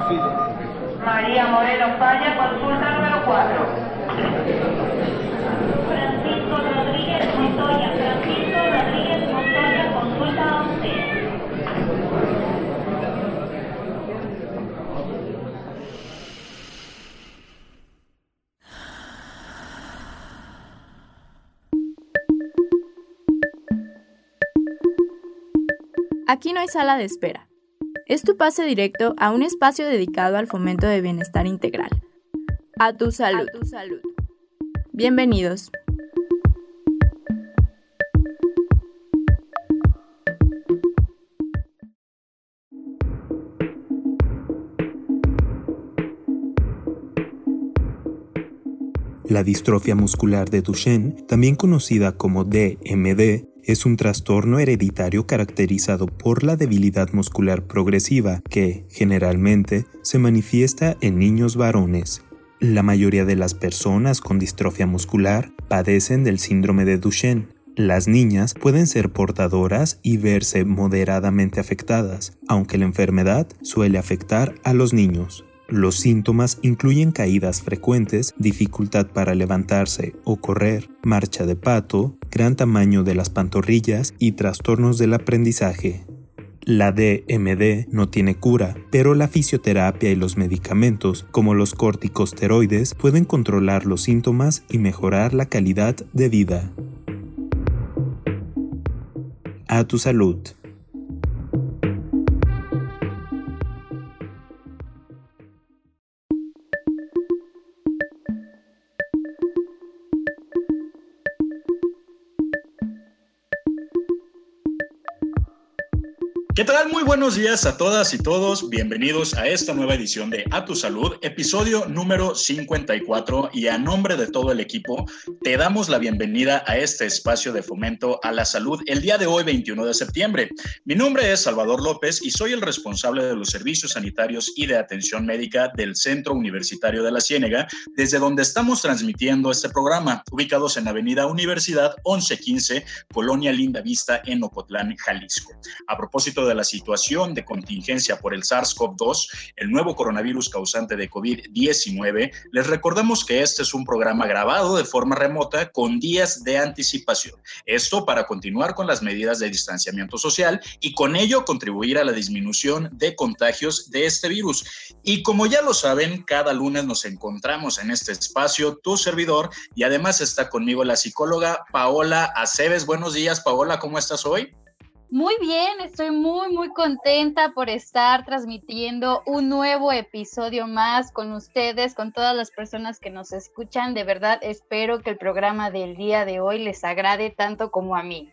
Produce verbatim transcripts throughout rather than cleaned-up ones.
María Moreno Falla, consulta número cuatro. Francisco Rodríguez Montoya, Francisco Rodríguez Montoya, consulta once. Aquí no hay sala de espera. Es tu pase directo a un espacio dedicado al fomento de bienestar integral. A tu salud. A tu salud. Bienvenidos. La distrofia muscular de Duchenne, también conocida como D M D, es un trastorno hereditario caracterizado por la debilidad muscular progresiva que, generalmente, se manifiesta en niños varones. La mayoría de las personas con distrofia muscular padecen del síndrome de Duchenne. Las niñas pueden ser portadoras y verse moderadamente afectadas, aunque la enfermedad suele afectar a los niños. Los síntomas incluyen caídas frecuentes, dificultad para levantarse o correr, marcha de pato, gran tamaño de las pantorrillas y trastornos del aprendizaje. La D M D no tiene cura, pero la fisioterapia y los medicamentos, como los corticosteroides, pueden controlar los síntomas y mejorar la calidad de vida. A tu salud. ¿Qué tal? Muy buenos días a todas y todos. Bienvenidos a esta nueva edición de A Tu Salud, episodio número cincuenta y cuatro. Y a nombre de todo el equipo, te damos la bienvenida a este espacio de fomento a la salud el día de hoy, veintiuno de septiembre. Mi nombre es Salvador López y soy el responsable de los servicios sanitarios y de atención médica del Centro Universitario de la Ciénega, desde donde estamos transmitiendo este programa, ubicados en Avenida Universidad once quince, Colonia Linda Vista, en Ocotlán, Jalisco. A propósito de de la situación de contingencia por el SARS-CoV dos, el nuevo coronavirus causante de COVID diecinueve, les recordamos que este es un programa grabado de forma remota con días de anticipación. Esto para continuar con las medidas de distanciamiento social y con ello contribuir a la disminución de contagios de este virus. Y como ya lo saben, cada lunes nos encontramos en este espacio, tu servidor, y además está conmigo la psicóloga Paola Aceves. Buenos días, Paola, ¿cómo estás hoy? Muy bien, estoy muy, muy contenta por estar transmitiendo un nuevo episodio más con ustedes, con todas las personas que nos escuchan. De verdad, espero que el programa del día de hoy les agrade tanto como a mí.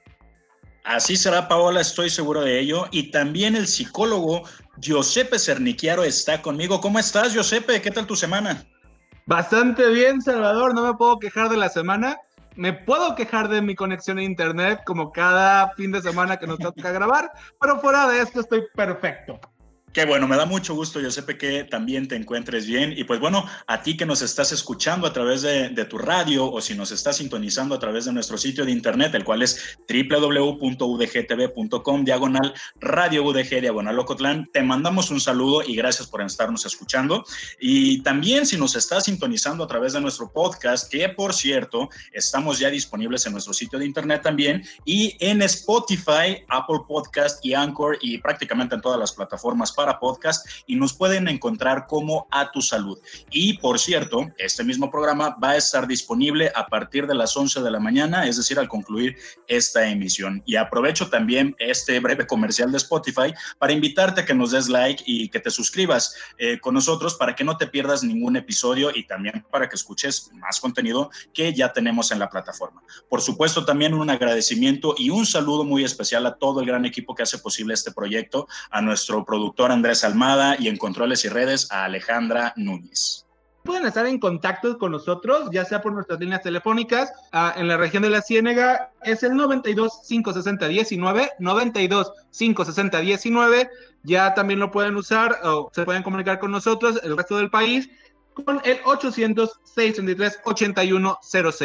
Así será, Paola, estoy seguro de ello. Y también el psicólogo Giuseppe Cernichiaro está conmigo. ¿Cómo estás, Giuseppe? ¿Qué tal tu semana? Bastante bien, Salvador. No me puedo quejar de la semana. Me puedo quejar de mi conexión a internet como cada fin de semana que nos toca grabar, pero fuera de esto estoy perfecto. Qué bueno, me da mucho gusto, Giuseppe, que también te encuentres bien. Y pues bueno, a ti que nos estás escuchando a través de, de tu radio o si nos estás sintonizando a través de nuestro sitio de internet, el cual es doble u doble u doble u punto u d g t v punto com, diagonal radio U D G, diagonal Ocotlán, te mandamos un saludo y gracias por estarnos escuchando. Y también si nos estás sintonizando a través de nuestro podcast, que por cierto, estamos ya disponibles en nuestro sitio de internet también y en Spotify, Apple Podcast y Anchor y prácticamente en todas las plataformas para para podcast y nos pueden encontrar como A Tu Salud. Y por cierto, este mismo programa va a estar disponible a partir de las once de la mañana, es decir, al concluir esta emisión. Y aprovecho también este breve comercial de Spotify para invitarte a que nos des like y que te suscribas eh, con nosotros para que no te pierdas ningún episodio y también para que escuches más contenido que ya tenemos en la plataforma. Por supuesto, también un agradecimiento y un saludo muy especial a todo el gran equipo que hace posible este proyecto, a nuestro productor Andrés Almada y en controles y redes a Alejandra Núñez. Pueden estar en contacto con nosotros, ya sea por nuestras líneas telefónicas, uh, en la región de la Ciénega es el noventa y dos, cinco sesenta, diecinueve, noventa y dos, cinco sesenta, diecinueve, ya también lo pueden usar o se pueden comunicar con nosotros, el resto del país, con el ochocientos, seiscientos treinta y tres, ochenta y uno cero cero.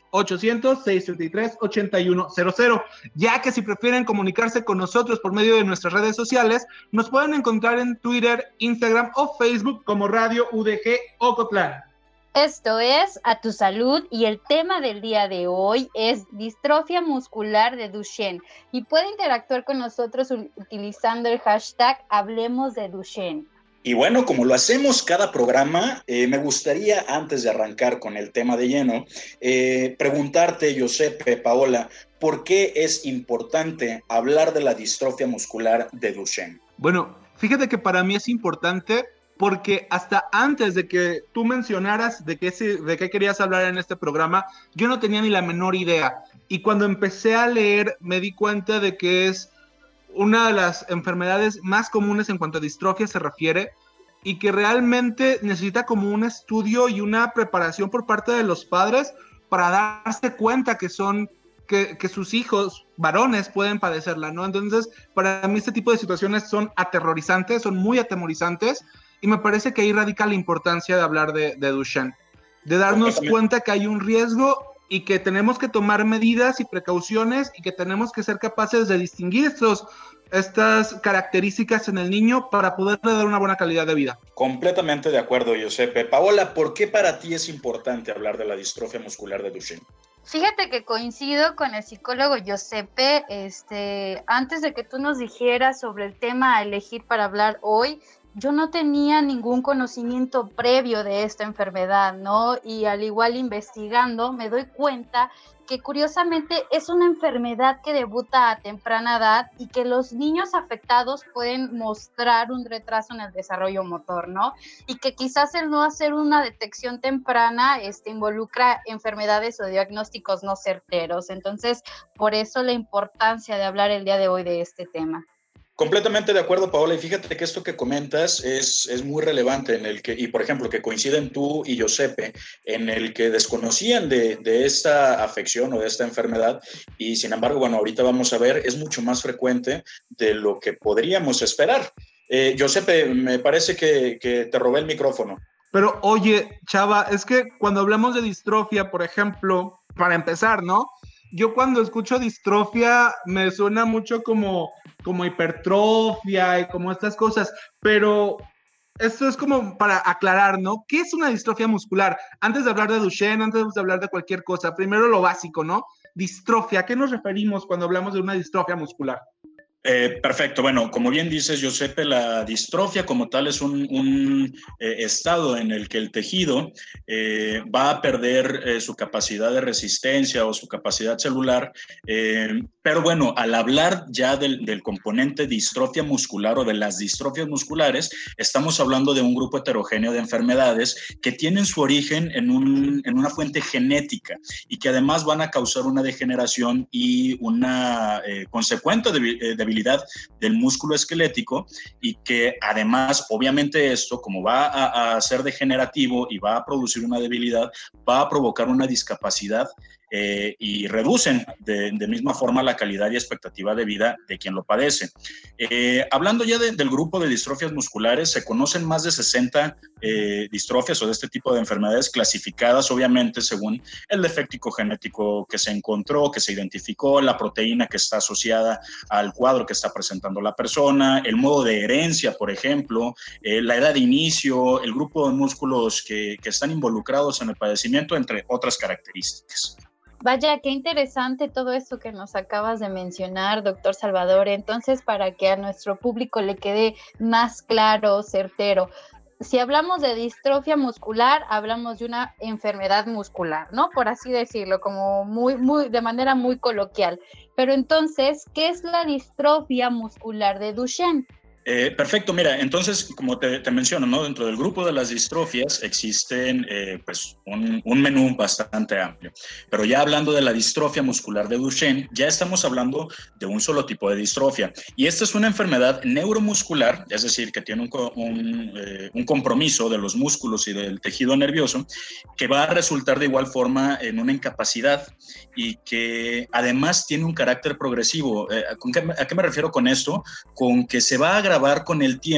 ochocientos, seiscientos treinta y tres, ochenta y uno cero cero, ya que si prefieren comunicarse con nosotros por medio de nuestras redes sociales, nos pueden encontrar en Twitter, Instagram o Facebook como Radio U D G Ocotlán. Esto es A Tu Salud y el tema del día de hoy es distrofia muscular de Duchenne y puede interactuar con nosotros utilizando el hashtag Hablemos de Duchenne. Y bueno, como lo hacemos cada programa, eh, me gustaría, antes de arrancar con el tema de lleno, eh, preguntarte, Giuseppe, Paola, ¿por qué es importante hablar de la distrofia muscular de Duchenne? Bueno, fíjate que para mí es importante porque hasta antes de que tú mencionaras de qué, de qué querías hablar en este programa, yo no tenía ni la menor idea. Y cuando empecé a leer, me di cuenta de que es una de las enfermedades más comunes en cuanto a distrofia se refiere y que realmente necesita como un estudio y una preparación por parte de los padres para darse cuenta que son que, que sus hijos varones pueden padecerla, ¿no? Entonces, para mí este tipo de situaciones son aterrorizantes, son muy atemorizantes y me parece que ahí radica la importancia de hablar de, de Duchenne, de darnos cuenta que hay un riesgo y que tenemos que tomar medidas y precauciones y que tenemos que ser capaces de distinguir estos, estas características en el niño para poderle dar una buena calidad de vida. Completamente de acuerdo, Giuseppe. Paola, ¿por qué para ti es importante hablar de la distrofia muscular de Duchenne? Fíjate que coincido con el psicólogo Giuseppe, este, antes de que tú nos dijeras sobre el tema a elegir para hablar hoy, yo no tenía ningún conocimiento previo de esta enfermedad, ¿no? Y al igual investigando me doy cuenta que curiosamente es una enfermedad que debuta a temprana edad y que los niños afectados pueden mostrar un retraso en el desarrollo motor, ¿no? Y que quizás el no hacer una detección temprana este, involucra enfermedades o diagnósticos no certeros. Entonces, por eso la importancia de hablar el día de hoy de este tema. Completamente de acuerdo, Paola, y fíjate que esto que comentas es, es muy relevante en el que, y por ejemplo, que coinciden tú y Giuseppe en el que desconocían de, de esta afección o de esta enfermedad y sin embargo, bueno, ahorita vamos a ver, es mucho más frecuente de lo que podríamos esperar. Eh, Giuseppe, me parece que, que te robé el micrófono. Pero oye, Chava, es que cuando hablamos de distrofia, por ejemplo, para empezar, ¿no? Yo cuando escucho distrofia me suena mucho como, como hipertrofia y como estas cosas, pero esto es como para aclarar, ¿no? ¿Qué es una distrofia muscular? Antes de hablar de Duchenne, antes de hablar de cualquier cosa, primero lo básico, ¿no? Distrofia, ¿a qué nos referimos cuando hablamos de una distrofia muscular? Eh, perfecto. Bueno, como bien dices, Giuseppe, la distrofia como tal es un, un eh, estado en el que el tejido eh, va a perder eh, su capacidad de resistencia o su capacidad celular. Eh, pero bueno, al hablar ya del, del componente distrofia muscular o de las distrofias musculares, estamos hablando de un grupo heterogéneo de enfermedades que tienen su origen en, un, en una fuente genética y que además van a causar una degeneración y una eh, consecuente debilidad del músculo esquelético y que además, obviamente esto, como va a, a ser degenerativo y va a producir una debilidad, va a provocar una discapacidad eh, y reducen de, de misma forma la calidad y expectativa de vida de quien lo padece. Eh, hablando ya de, del grupo de distrofias musculares, se conocen más de sesenta eh, distrofias o de este tipo de enfermedades clasificadas, obviamente, según el defecto genético que se encontró, que se identificó, la proteína que está asociada al cuadro que está presentando la persona, el modo de herencia, por ejemplo, eh, la edad de inicio, el grupo de músculos que, que están involucrados en el padecimiento, entre otras características. Vaya, qué interesante todo esto que nos acabas de mencionar, doctor Salvador. Entonces, para que a nuestro público le quede más claro, certero, si hablamos de distrofia muscular, hablamos de una enfermedad muscular, ¿no? Por así decirlo, como muy, muy, de manera muy coloquial. Pero entonces, ¿qué es la distrofia muscular de Duchenne? Eh, perfecto, mira, entonces, como te, te menciono, ¿no? Dentro del grupo de las distrofias existen eh, pues un, un menú bastante amplio, pero ya hablando de la distrofia muscular de Duchenne, ya estamos hablando de un solo tipo de distrofia, y esta es una enfermedad neuromuscular, es decir, que tiene un, un, eh, un compromiso de los músculos y del tejido nervioso, que va a resultar de igual forma en una incapacidad y que además tiene un carácter progresivo. Eh, ¿con qué, ¿A qué me refiero con esto? Con que se va a agravar con el tiempo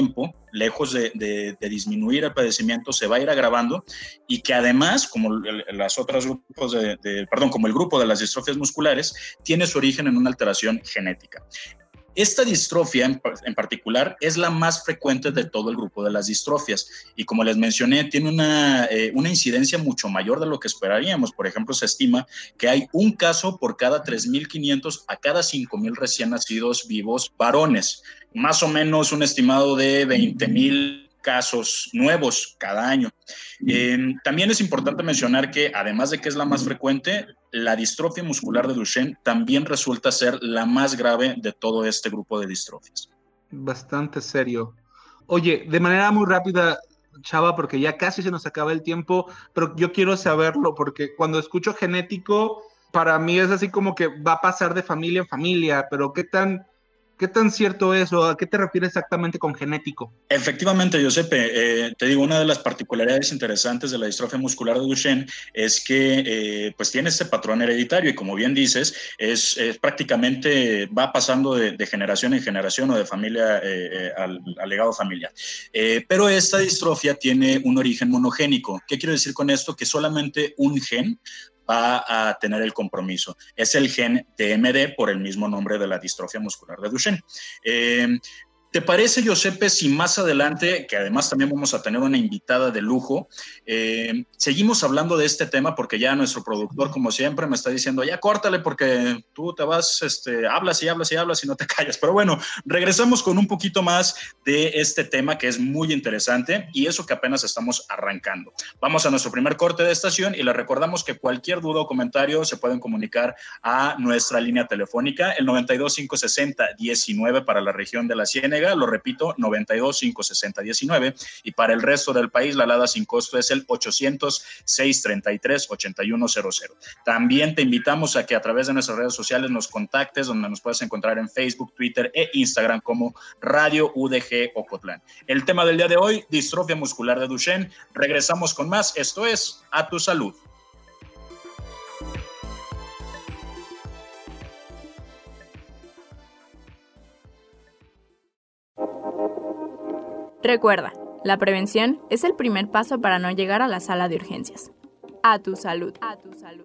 lejos de, de, de disminuir el padecimiento, se va a ir agravando y que además, como el, las otras grupos de, de, perdón, como el grupo de las distrofias musculares, tiene su origen en una alteración genética. Esta distrofia en, en particular es la más frecuente de todo el grupo de las distrofias y como les mencioné tiene una, eh, una incidencia mucho mayor de lo que esperaríamos. Por ejemplo, se estima que hay un caso por cada tres mil quinientos a cada cinco mil recién nacidos vivos varones, más o menos un estimado de veinte mil casos nuevos cada año. Eh, también es importante mencionar que además de que es la más frecuente, la distrofia muscular de Duchenne también resulta ser la más grave de todo este grupo de distrofias. Bastante serio. Oye, de manera muy rápida, Chava, porque ya casi se nos acaba el tiempo, pero yo quiero saberlo, porque cuando escucho genético, para mí es así como que va a pasar de familia en familia, pero ¿qué tan... ¿Qué tan cierto es o a qué te refieres exactamente con genético? Efectivamente, Giuseppe, eh, te digo, una de las particularidades interesantes de la distrofia muscular de Duchenne es que eh, pues tiene este patrón hereditario y como bien dices, es, es prácticamente va pasando de, de generación en generación o de familia eh, al, al legado familiar. Eh, pero esta distrofia tiene un origen monogénico. ¿Qué quiero decir con esto? Que solamente un gen va a tener el compromiso. Es el gen D M D por el mismo nombre de la distrofia muscular de Duchenne. Eh, ¿Te parece, Giuseppe, si más adelante, que además también vamos a tener una invitada de lujo, eh, seguimos hablando de este tema porque ya nuestro productor, como siempre, me está diciendo, ya córtale porque tú te vas, este, hablas y hablas y hablas y no te callas. Pero bueno, regresamos con un poquito más de este tema que es muy interesante y eso que apenas estamos arrancando. Vamos a nuestro primer corte de estación y les recordamos que cualquier duda o comentario se pueden comunicar a nuestra línea telefónica, el noventa y dos, cinco sesenta, diecinueve para la región de la Ciénega. Lo repito, noventa y dos, cinco sesenta, diecinueve y para el resto del país la alada sin costo es el ochocientos, seiscientos treinta y tres, ochenta y uno cero cero. También te invitamos a que a través de nuestras redes sociales nos contactes, donde nos puedes encontrar en Facebook, Twitter e Instagram como Radio U D G Ocotlán. El tema del día de hoy, distrofia muscular de Duchenne. Regresamos con más, esto es A Tu Salud. Recuerda, la prevención es el primer paso para no llegar a la sala de urgencias. A tu salud. A tu salud.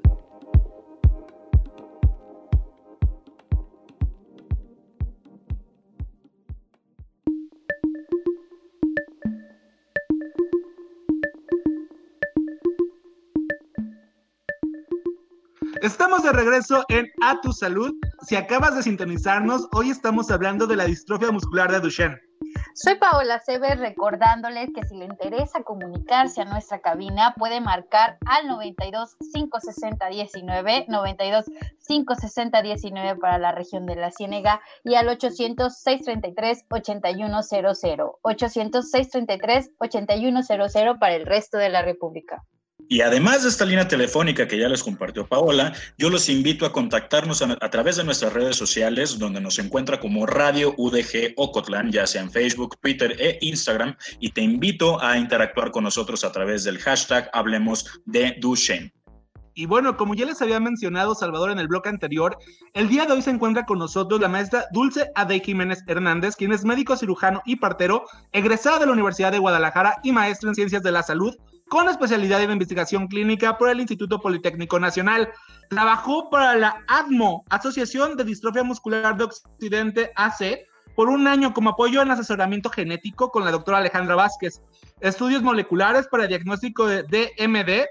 Estamos de regreso en A Tu Salud. Si acabas de sintonizarnos, hoy estamos hablando de la distrofia muscular de Duchenne. Soy Paola Sever, recordándoles que si le interesa comunicarse a nuestra cabina, puede marcar al noventa y dos, cinco sesenta, diecinueve, noventa y dos, cinco sesenta, diecinueve para la región de la Ciénega y al ochocientos, seiscientos treinta y tres, ochenta y uno cero cero, ochocientos, seiscientos treinta y tres, ochenta y uno cero cero para el resto de la República. Y además de esta línea telefónica que ya les compartió Paola, yo los invito a contactarnos a, a través de nuestras redes sociales, donde nos encuentra como Radio U D G Ocotlán, ya sea en Facebook, Twitter e Instagram, y te invito a interactuar con nosotros a través del hashtag Hablemos de Duchenne. Y bueno, como ya les había mencionado Salvador en el bloque anterior, el día de hoy se encuentra con nosotros la maestra Dulce Adey Jiménez Hernández, quien es médico cirujano y partero, egresada de la Universidad de Guadalajara y maestra en Ciencias de la Salud, con especialidad en investigación clínica por el Instituto Politécnico Nacional. Trabajó para la A D M O, Asociación de Distrofia Muscular de Occidente, A C, por un año como apoyo en asesoramiento genético con la doctora Alejandra Vázquez, estudios moleculares para diagnóstico de D M D,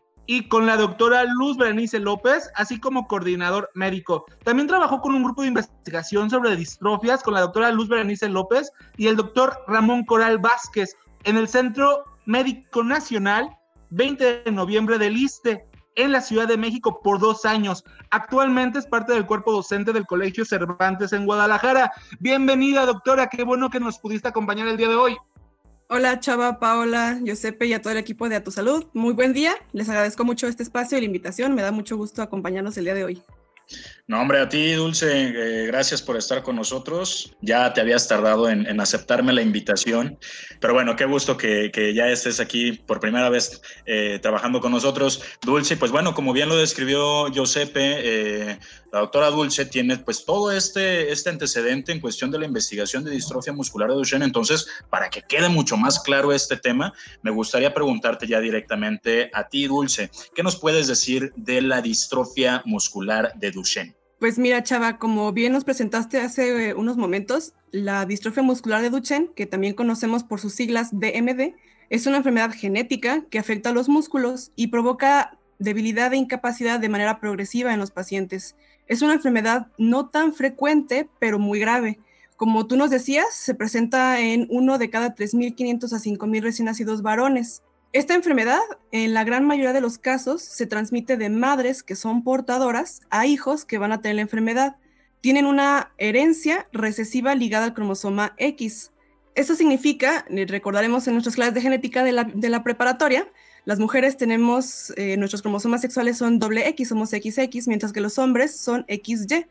y con la doctora Luz Berenice López, así como coordinador médico. También trabajó con un grupo de investigación sobre distrofias con la doctora Luz Berenice López y el doctor Ramón Coral Vázquez en el Centro Médico Nacional veinte de noviembre del ISSSTE en la Ciudad de México por dos años. Actualmente es parte del cuerpo docente del Colegio Cervantes en Guadalajara. Bienvenida, doctora, qué bueno que nos pudiste acompañar el día de hoy. Hola Chava, Paola, Giuseppe y a todo el equipo de A Tu Salud. Muy buen día, les agradezco mucho este espacio y la invitación, me da mucho gusto acompañarnos el día de hoy. No, hombre, a ti, Dulce, eh, gracias por estar con nosotros. Ya te habías tardado en, en aceptarme la invitación, pero bueno, qué gusto que, que ya estés aquí por primera vez eh, trabajando con nosotros, Dulce. Pues bueno, como bien lo describió Giuseppe, eh, la doctora Dulce tiene pues todo este, este antecedente en cuestión de la investigación de distrofia muscular de Duchenne. Entonces, para que quede mucho más claro este tema, me gustaría preguntarte ya directamente a ti, Dulce, ¿qué nos puedes decir de la distrofia muscular de Duchenne? Pues mira, Chava, como bien nos presentaste hace eh, unos momentos, la distrofia muscular de Duchenne, que también conocemos por sus siglas D M D, es una enfermedad genética que afecta a los músculos y provoca debilidad e incapacidad de manera progresiva en los pacientes. Es una enfermedad no tan frecuente, pero muy grave. Como tú nos decías, se presenta en uno de cada tres mil quinientos a cinco mil recién nacidos varones. Esta enfermedad, en la gran mayoría de los casos, se transmite de madres que son portadoras a hijos que van a tener la enfermedad. Tienen una herencia recesiva ligada al cromosoma X. Eso significa, recordaremos en nuestras clases de genética de la, de la preparatoria, las mujeres tenemos, eh, nuestros cromosomas sexuales son doble X, somos equis equis, mientras que los hombres son equis ye.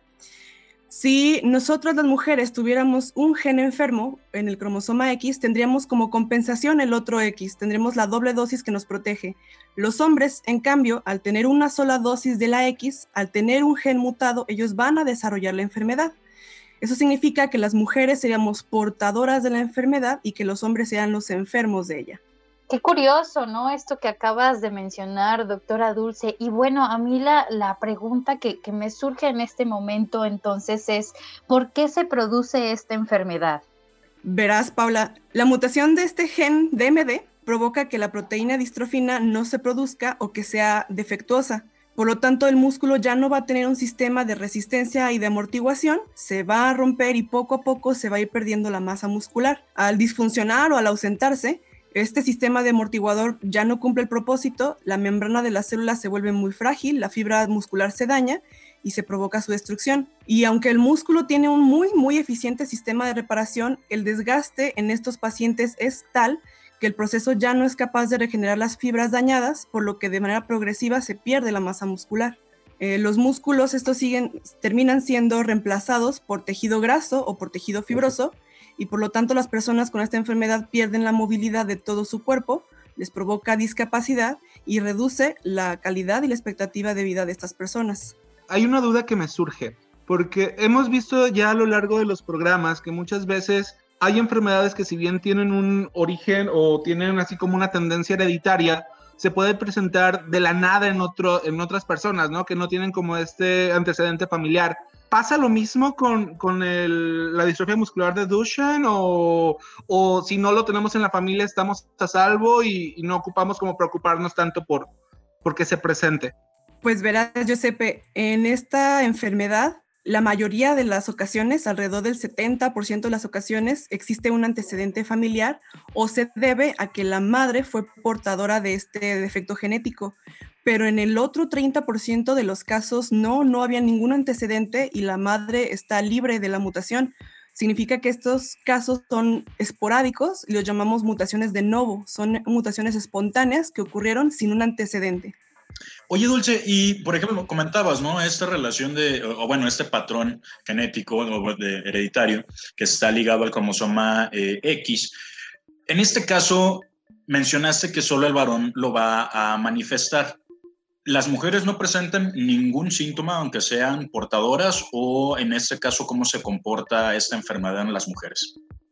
Si nosotras las mujeres tuviéramos un gen enfermo en el cromosoma X, tendríamos como compensación el otro X, tendremos la doble dosis que nos protege. Los hombres, en cambio, al tener una sola dosis de la X, al tener un gen mutado, ellos van a desarrollar la enfermedad. Eso significa que las mujeres seríamos portadoras de la enfermedad y que los hombres sean los enfermos de ella. Qué curioso, ¿no? Esto que acabas de mencionar, doctora Dulce. Y bueno, a mí la, la pregunta que, que me surge en este momento entonces es, ¿por qué se produce esta enfermedad? Verás, Paula, la mutación de este gen D M D provoca que la proteína distrofina no se produzca o que sea defectuosa. Por lo tanto, el músculo ya no va a tener un sistema de resistencia y de amortiguación, se va a romper y poco a poco se va a ir perdiendo la masa muscular. Al disfuncionar o al ausentarse, este sistema de amortiguador ya no cumple el propósito, la membrana de las células se vuelve muy frágil, la fibra muscular se daña y se provoca su destrucción. Y aunque el músculo tiene un muy, muy eficiente sistema de reparación, el desgaste en estos pacientes es tal que el proceso ya no es capaz de regenerar las fibras dañadas, por lo que de manera progresiva se pierde la masa muscular. Eh, los músculos estos siguen, terminan siendo reemplazados por tejido graso o por tejido fibroso, y por lo tanto las personas con esta enfermedad pierden la movilidad de todo su cuerpo, les provoca discapacidad y reduce la calidad y la expectativa de vida de estas personas. Hay una duda que me surge, porque hemos visto ya a lo largo de los programas que muchas veces hay enfermedades que si bien tienen un origen o tienen así como una tendencia hereditaria, se puede presentar de la nada en, otro, en otras personas, ¿no? Que no tienen como este antecedente familiar. ¿Pasa lo mismo con, con el, la distrofia muscular de Duchenne o, o si no lo tenemos en la familia estamos a salvo y, y no ocupamos como preocuparnos tanto por, por que se presente? Pues verás, Giuseppe, en esta enfermedad, la mayoría de las ocasiones, alrededor del setenta por ciento de las ocasiones, existe un antecedente familiar o se debe a que la madre fue portadora de este defecto genético. Pero en el otro treinta por ciento de los casos no, no había ningún antecedente y la madre está libre de la mutación. Significa que estos casos son esporádicos y los llamamos mutaciones de novo, son mutaciones espontáneas que ocurrieron sin un antecedente. Oye, Dulce, y por ejemplo, comentabas, ¿no? Esta relación de, o bueno, este patrón genético o de hereditario que está ligado al cromosoma eh, X. En este caso, mencionaste que solo el varón lo va a manifestar. ¿Las mujeres no presentan ningún síntoma, aunque sean portadoras, o en este caso, cómo se comporta esta enfermedad en las mujeres?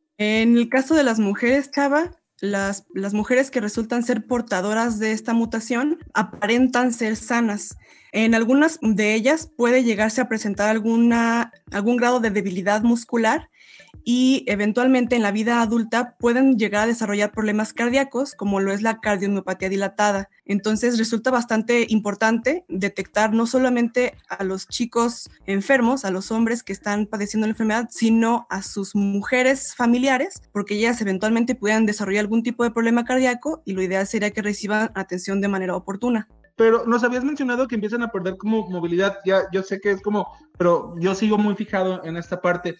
En el caso de las mujeres, Chava, las, las mujeres que resultan ser portadoras de esta mutación aparentan ser sanas. En algunas de ellas puede llegarse a presentar alguna, algún grado de debilidad muscular y eventualmente en la vida adulta pueden llegar a desarrollar problemas cardíacos como lo es la cardiomiopatía dilatada. Entonces resulta bastante importante detectar no solamente a los chicos enfermos, a los hombres que están padeciendo la enfermedad, sino a sus mujeres familiares, porque ellas eventualmente puedan desarrollar algún tipo de problema cardíaco y lo ideal sería que reciban atención de manera oportuna. Pero nos habías mencionado que empiezan a perder como movilidad, ya yo sé que es como, pero yo sigo muy fijado en esta parte.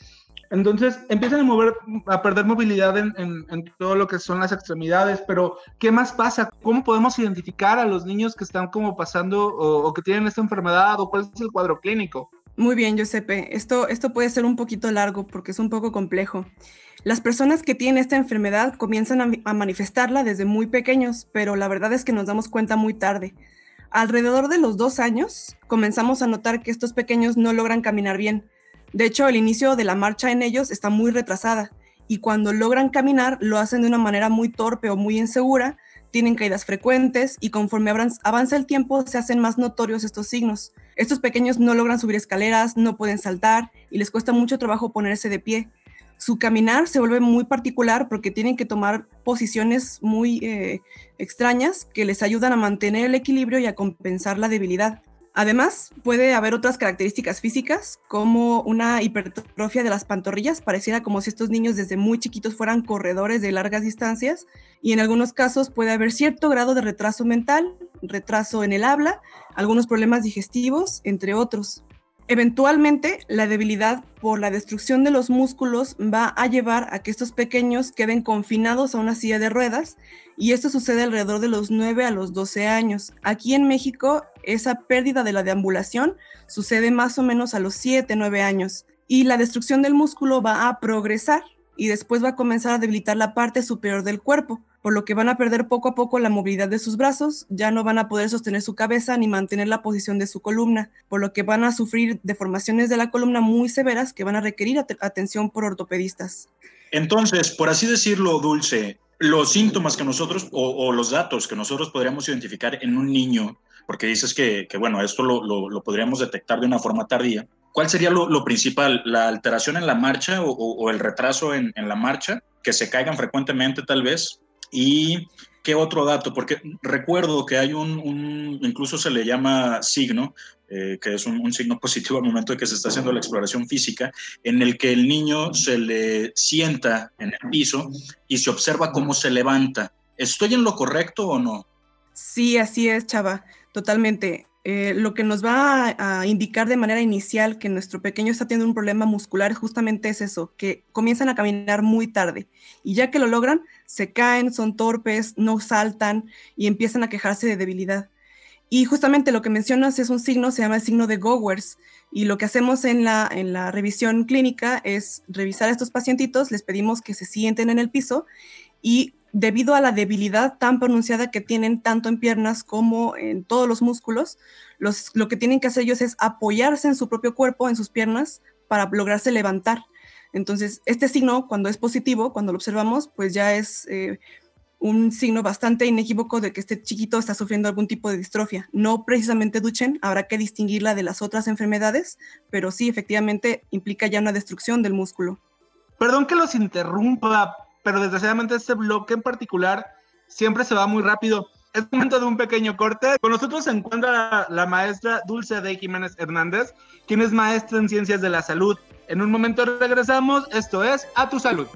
Entonces empiezan a mover, a perder movilidad en, en, en todo lo que son las extremidades, pero ¿qué más pasa? ¿Cómo podemos identificar a los niños que están como pasando o, o que tienen esta enfermedad o cuál es el cuadro clínico? Muy bien, Giuseppe. Esto, esto puede ser un poquito largo porque es un poco complejo. Las personas que tienen esta enfermedad comienzan a, a manifestarla desde muy pequeños, pero la verdad es que nos damos cuenta muy tarde. Alrededor de los dos años comenzamos a notar que estos pequeños no logran caminar bien. De hecho, el inicio de la marcha en ellos está muy retrasada y cuando logran caminar lo hacen de una manera muy torpe o muy insegura, tienen caídas frecuentes y conforme avanza el tiempo se hacen más notorios estos signos. Estos pequeños no logran subir escaleras, no pueden saltar y les cuesta mucho trabajo ponerse de pie. Su caminar se vuelve muy particular porque tienen que tomar posiciones muy eh, extrañas que les ayudan a mantener el equilibrio y a compensar la debilidad. Además, puede haber otras características físicas, como una hipertrofia de las pantorrillas, pareciera como si estos niños desde muy chiquitos fueran corredores de largas distancias, y en algunos casos puede haber cierto grado de retraso mental, retraso en el habla, algunos problemas digestivos, entre otros. Eventualmente, la debilidad por la destrucción de los músculos va a llevar a que estos pequeños queden confinados a una silla de ruedas y esto sucede alrededor de los nueve a los doce años. Aquí en México, esa pérdida de la deambulación sucede más o menos a los siete, nueve años y la destrucción del músculo va a progresar y después va a comenzar a debilitar la parte superior del cuerpo, por lo que van a perder poco a poco la movilidad de sus brazos, ya no van a poder sostener su cabeza ni mantener la posición de su columna, por lo que van a sufrir deformaciones de la columna muy severas que van a requerir at- atención por ortopedistas. Entonces, por así decirlo, Dulce, los síntomas que nosotros, o, o los datos que nosotros podríamos identificar en un niño, porque dices que, que bueno, esto lo, lo, lo podríamos detectar de una forma tardía, ¿cuál sería lo, lo principal? ¿La alteración en la marcha o, o, o el retraso en, en la marcha? ¿Que se caigan frecuentemente tal vez? ¿Y qué otro dato? Porque recuerdo que hay un, un incluso se le llama signo, eh, que es un, un signo positivo al momento de que se está haciendo la exploración física, en el que el niño se le sienta en el piso y se observa cómo se levanta. ¿Estoy en lo correcto o no? Sí, así es, Chava, totalmente. Eh, lo que nos va a, a indicar de manera inicial que nuestro pequeño está teniendo un problema muscular justamente es eso, que comienzan a caminar muy tarde y ya que lo logran, se caen, son torpes, no saltan y empiezan a quejarse de debilidad. Y justamente lo que mencionas es un signo, se llama el signo de Gowers y lo que hacemos en la, en la revisión clínica es revisar a estos pacientitos, les pedimos que se sienten en el piso y debido a la debilidad tan pronunciada que tienen tanto en piernas como en todos los músculos, los, lo que tienen que hacer ellos es apoyarse en su propio cuerpo, en sus piernas, para lograrse levantar. Entonces, este signo, cuando es positivo, cuando lo observamos, pues ya es eh, un signo bastante inequívoco de que este chiquito está sufriendo algún tipo de distrofia. No precisamente Duchenne, habrá que distinguirla de las otras enfermedades, pero sí, efectivamente, implica ya una destrucción del músculo. Perdón que los interrumpa, pero desgraciadamente este bloque en particular siempre se va muy rápido. Es momento de un pequeño corte. Con nosotros se encuentra la, la maestra Dulce de Jiménez Hernández, quien es maestra en Ciencias de la Salud. En un momento regresamos, esto es A Tu Salud.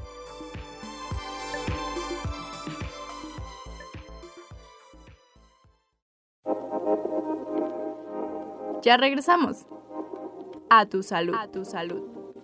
Ya regresamos. A tu salud. A tu salud.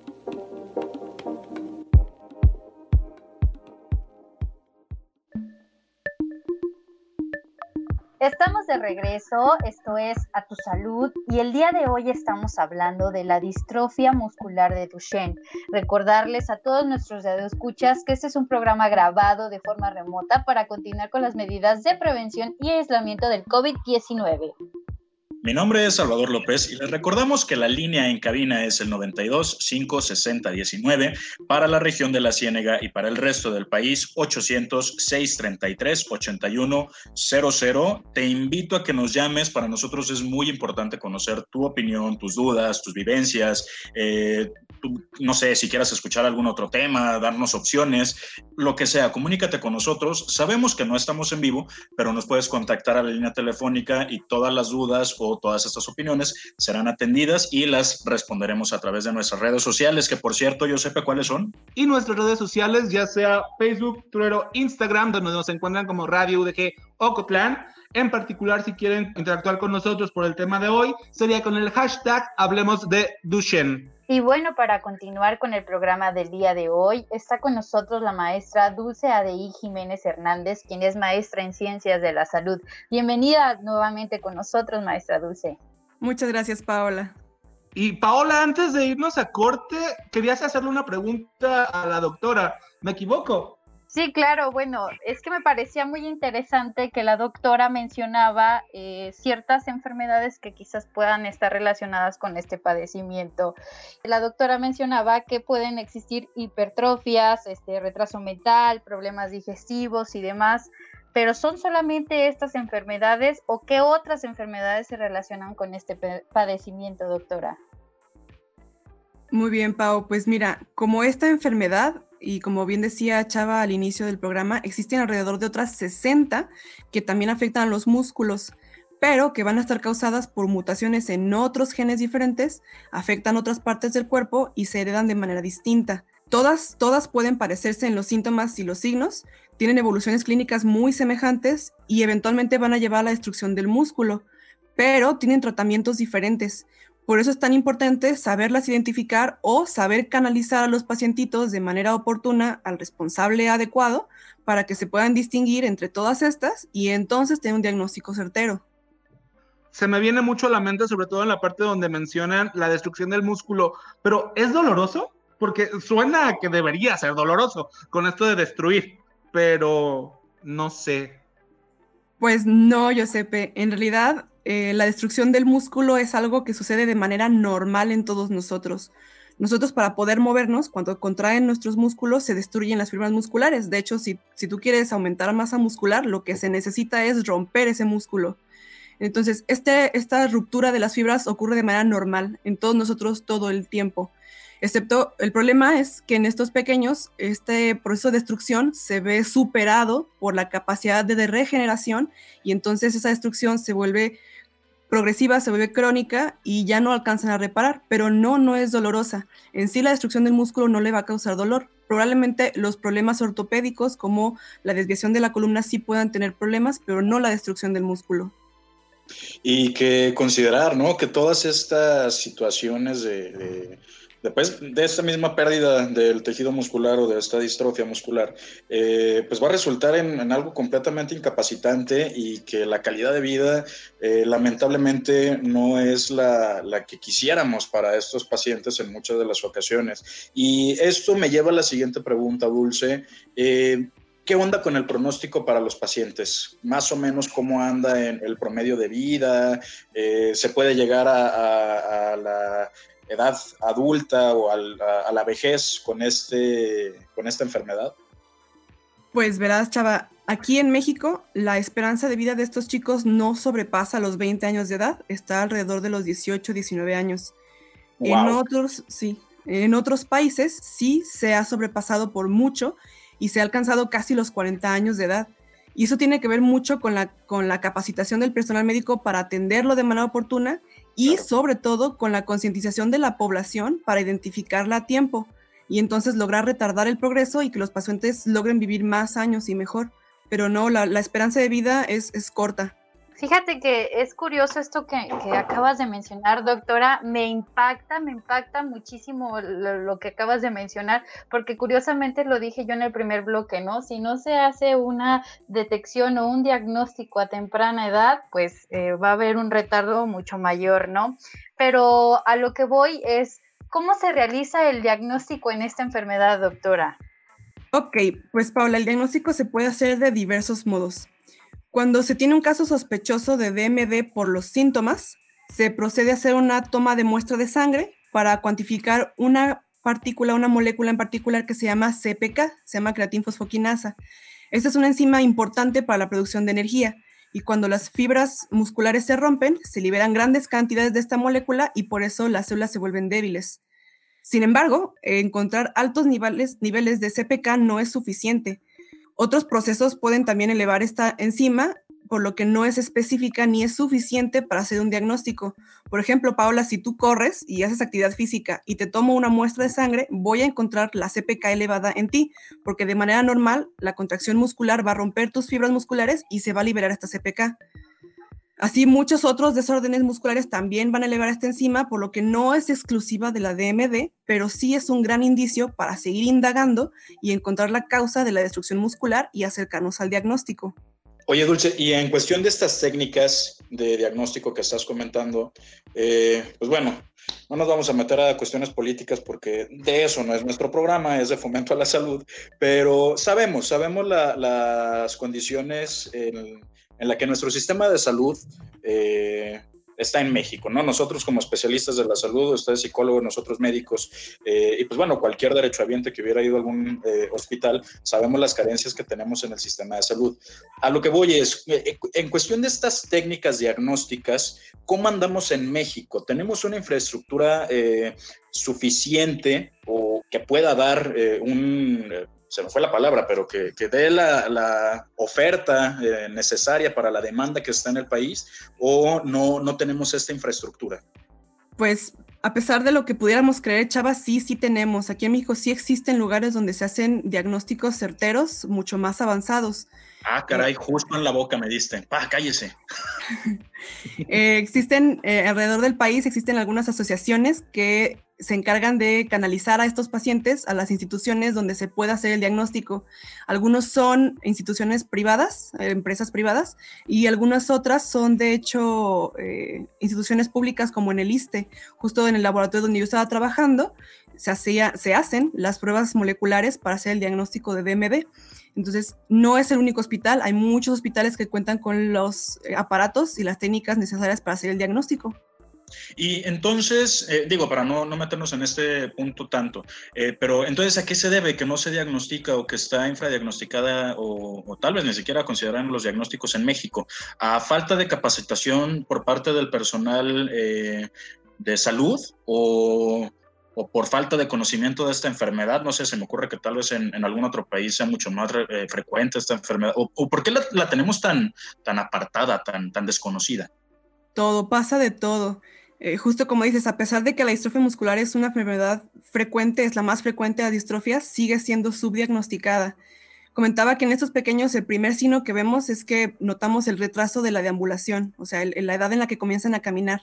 Estamos de regreso, esto es A Tu Salud y el día de hoy estamos hablando de la distrofia muscular de Duchenne. Recordarles a todos nuestros radioescuchas que este es un programa grabado de forma remota para continuar con las medidas de prevención y aislamiento del COVID diecinueve. Mi nombre es Salvador López y les recordamos que la línea en cabina es el noventa y dos, cinco sesenta, diecinueve para la región de la Ciénega y para el resto del país ochocientos, seiscientos treinta y tres, ochenta y uno cero cero. Te invito a que nos llames, para nosotros es muy importante conocer tu opinión, tus dudas, tus vivencias, eh, tú, no sé, si quieras escuchar algún otro tema, darnos opciones, lo que sea, comunícate con nosotros. Sabemos que no estamos en vivo, pero nos puedes contactar a la línea telefónica y todas las dudas o todas estas opiniones serán atendidas y las responderemos a través de nuestras redes sociales, que por cierto, yo sepa cuáles son. Y nuestras redes sociales, ya sea Facebook, Twitter, Instagram, donde nos encuentran como Radio U D G Ocotlán. En particular, si quieren interactuar con nosotros por el tema de hoy, sería con el hashtag Hablemos de Duchenne. Y bueno, para continuar con el programa del día de hoy, está con nosotros la maestra Dulce Adeí Jiménez Hernández, quien es maestra en Ciencias de la Salud. Bienvenida nuevamente con nosotros, maestra Dulce. Muchas gracias, Paola. Y Paola, antes de irnos a corte, querías hacerle una pregunta a la doctora. ¿Me equivoco? Sí, claro, bueno, es que me parecía muy interesante que la doctora mencionaba eh, ciertas enfermedades que quizás puedan estar relacionadas con este padecimiento. La doctora mencionaba que pueden existir hipertrofias, este, retraso mental, problemas digestivos y demás, pero ¿son solamente estas enfermedades o qué otras enfermedades se relacionan con este padecimiento, doctora? Muy bien, Pau. Pues mira, como esta enfermedad, y como bien decía Chava al inicio del programa, existen alrededor de otras sesenta que también afectan a los músculos, pero que van a estar causadas por mutaciones en otros genes diferentes, afectan otras partes del cuerpo y se heredan de manera distinta. Todas, todas pueden parecerse en los síntomas y los signos, tienen evoluciones clínicas muy semejantes y eventualmente van a llevar a la destrucción del músculo, pero tienen tratamientos diferentes. Por eso es tan importante saberlas identificar o saber canalizar a los pacientitos de manera oportuna al responsable adecuado para que se puedan distinguir entre todas estas y entonces tener un diagnóstico certero. Se me viene mucho a la mente, sobre todo en la parte donde mencionan la destrucción del músculo, pero ¿es doloroso? Porque suena a que debería ser doloroso con esto de destruir, pero no sé. Pues no, Giuseppe, en realidad eh, la destrucción del músculo es algo que sucede de manera normal en todos nosotros. Nosotros para poder movernos, cuando contraen nuestros músculos, se destruyen las fibras musculares. De hecho, si, si tú quieres aumentar masa muscular, lo que se necesita es romper ese músculo. Entonces, este, esta ruptura de las fibras ocurre de manera normal en todos nosotros todo el tiempo. Excepto el problema es que en estos pequeños este proceso de destrucción se ve superado por la capacidad de regeneración y entonces esa destrucción se vuelve progresiva, se vuelve crónica y ya no alcanzan a reparar, pero no, no es dolorosa. En sí la destrucción del músculo no le va a causar dolor. Probablemente los problemas ortopédicos como la desviación de la columna sí puedan tener problemas, pero no la destrucción del músculo. Y que considerar, ¿no? Que todas estas situaciones de... de... Después de esta misma pérdida del tejido muscular o de esta distrofia muscular, eh, pues va a resultar en, en algo completamente incapacitante y que la calidad de vida eh, lamentablemente no es la, la que quisiéramos para estos pacientes en muchas de las ocasiones. Y esto me lleva a la siguiente pregunta, Dulce. Eh, ¿Qué onda con el pronóstico para los pacientes? Más o menos cómo anda en el promedio de vida, eh, se puede llegar a, a, a la edad adulta o al, a, a la vejez con, este, con esta enfermedad? Pues verás, Chava, aquí en México la esperanza de vida de estos chicos no sobrepasa los veinte años de edad, está alrededor de los dieciocho, diecinueve años. Wow. En otros, sí, en otros países sí se ha sobrepasado por mucho y se ha alcanzado casi los cuarenta años de edad. Y eso tiene que ver mucho con la, con la capacitación del personal médico para atenderlo de manera oportuna y claro, sobre todo con la concientización de la población para identificarla a tiempo y entonces lograr retardar el progreso y que los pacientes logren vivir más años y mejor. Pero no, la, la esperanza de vida es, es corta. Fíjate que es curioso esto que, que acabas de mencionar, doctora, me impacta, me impacta muchísimo lo, lo que acabas de mencionar, porque curiosamente lo dije yo en el primer bloque, ¿no? Si no se hace una detección o un diagnóstico a temprana edad, pues eh, va a haber un retardo mucho mayor, ¿no? Pero a lo que voy es, ¿cómo se realiza el diagnóstico en esta enfermedad, doctora? Ok, pues Paula, el diagnóstico se puede hacer de diversos modos. Cuando se tiene un caso sospechoso de D M D por los síntomas, se procede a hacer una toma de muestra de sangre para cuantificar una partícula, una molécula en particular que se llama C P K, se llama creatinfosfoquinasa. Esta es una enzima importante para la producción de energía y cuando las fibras musculares se rompen, se liberan grandes cantidades de esta molécula y por eso las células se vuelven débiles. Sin embargo, encontrar altos niveles, niveles de C P K no es suficiente. Otros procesos pueden también elevar esta enzima, por lo que no es específica ni es suficiente para hacer un diagnóstico. Por ejemplo, Paola, si tú corres y haces actividad física y te tomo una muestra de sangre, voy a encontrar la C P K elevada en ti, porque de manera normal la contracción muscular va a romper tus fibras musculares y se va a liberar esta C P K. Así, muchos otros desórdenes musculares también van a elevar esta enzima, por lo que no es exclusiva de la D M D, pero sí es un gran indicio para seguir indagando y encontrar la causa de la destrucción muscular y acercarnos al diagnóstico. Oye, Dulce, y en cuestión de estas técnicas de diagnóstico que estás comentando, eh, pues bueno, no nos vamos a meter a cuestiones políticas porque de eso no es nuestro programa, es de fomento a la salud, pero sabemos, sabemos la, las condiciones en, en las que nuestro sistema de salud eh, está en México, ¿no? Nosotros como especialistas de la salud, ustedes psicólogos, nosotros médicos, eh, y pues bueno, cualquier derechohabiente que hubiera ido a algún eh, hospital, sabemos las carencias que tenemos en el sistema de salud. A lo que voy es, eh, en cuestión de estas técnicas diagnósticas, ¿cómo andamos en México? ¿Tenemos una infraestructura eh, suficiente o que pueda dar eh, un... Eh, se me fue la palabra, pero que, que dé la, la oferta eh, necesaria para la demanda que está en el país, o no, no tenemos esta infraestructura? Pues a pesar de lo que pudiéramos creer, Chava, sí, sí tenemos. Aquí en México sí existen lugares donde se hacen diagnósticos certeros, mucho más avanzados. Ah, caray, justo en la boca me diste. ¡Pah, cállese! eh, existen, eh, alrededor del país, existen algunas asociaciones que se encargan de canalizar a estos pacientes a las instituciones donde se pueda hacer el diagnóstico. Algunos son instituciones privadas, eh, empresas privadas, y algunas otras son, de hecho, eh, instituciones públicas como en el ISSSTE. Justo en el laboratorio donde yo estaba trabajando, se, hacía, se hacen las pruebas moleculares para hacer el diagnóstico de D M D. Entonces, no es el único hospital, hay muchos hospitales que cuentan con los aparatos y las técnicas necesarias para hacer el diagnóstico. Y entonces, eh, digo, para no, no meternos en este punto tanto, eh, pero entonces, ¿a qué se debe que no se diagnostica o que está infradiagnosticada o, o tal vez ni siquiera consideran los diagnósticos en México? ¿A falta de capacitación por parte del personal eh, de salud o, o por falta de conocimiento de esta enfermedad? No sé, se me ocurre que tal vez en, en algún otro país sea mucho más eh, frecuente esta enfermedad. ¿O, o por qué la, la tenemos tan, tan apartada, tan, tan desconocida? Todo, pasa de todo. Eh, justo como dices, a pesar de que la distrofia muscular es una enfermedad frecuente, es la más frecuente de las distrofias, sigue siendo subdiagnosticada. Comentaba que en estos pequeños el primer signo que vemos es que notamos el retraso de la deambulación, o sea, el, la edad en la que comienzan a caminar.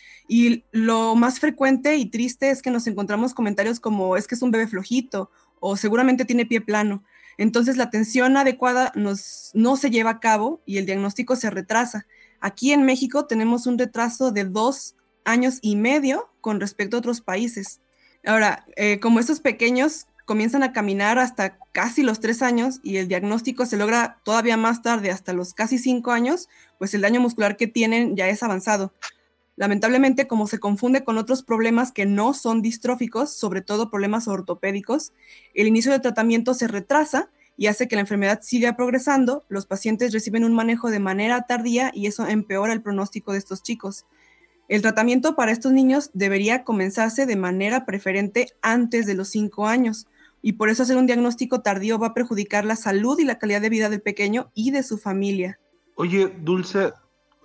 Y lo más frecuente y triste es que nos encontramos comentarios como es que es un bebé flojito o seguramente tiene pie plano. Entonces la atención adecuada nos, no se lleva a cabo y el diagnóstico se retrasa. Aquí en México tenemos un retraso de dos años y medio con respecto a otros países. Ahora, eh, como estos pequeños comienzan a caminar hasta casi los tres años y el diagnóstico se logra todavía más tarde, hasta los casi cinco años, pues el daño muscular que tienen ya es avanzado. Lamentablemente, como se confunde con otros problemas que no son distróficos, sobre todo problemas ortopédicos, el inicio del tratamiento se retrasa y hace que la enfermedad siga progresando, los pacientes reciben un manejo de manera tardía y eso empeora el pronóstico de estos chicos. El tratamiento para estos niños debería comenzarse de manera preferente antes de los cinco años y por eso hacer un diagnóstico tardío va a perjudicar la salud y la calidad de vida del pequeño y de su familia. Oye, Dulce,